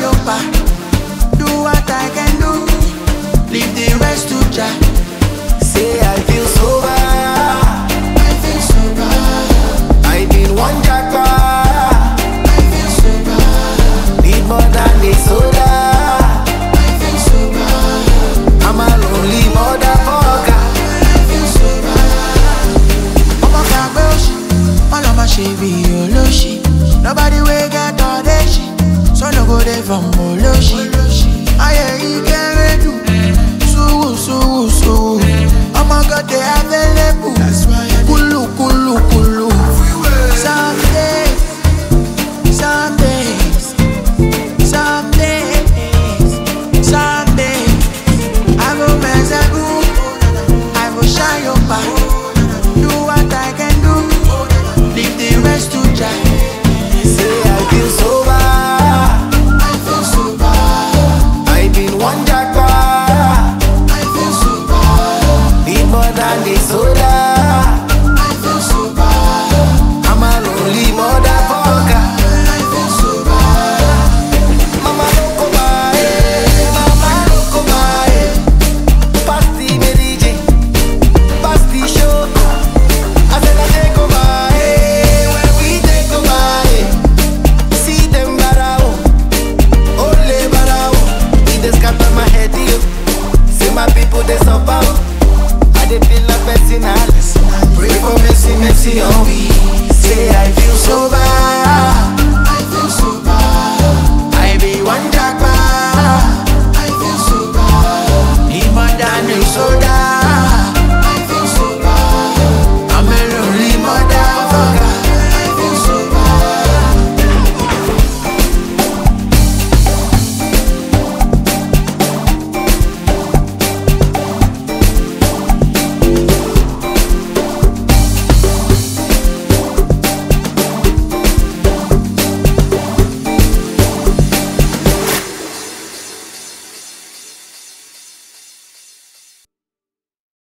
lopa. Do what I can do, leave the rest to Jah. Say I feel sober. I feel sober. I need one jacka. I feel sober. Need more than the soda. I feel sober. I'm a lonely motherfucker. I feel sober. Omo kagbe oshi, all of my shit be oloshi. Nobody will get all that shit, so no go there from oloshi. Aye, he can't do. So, oh my God, they available. That's why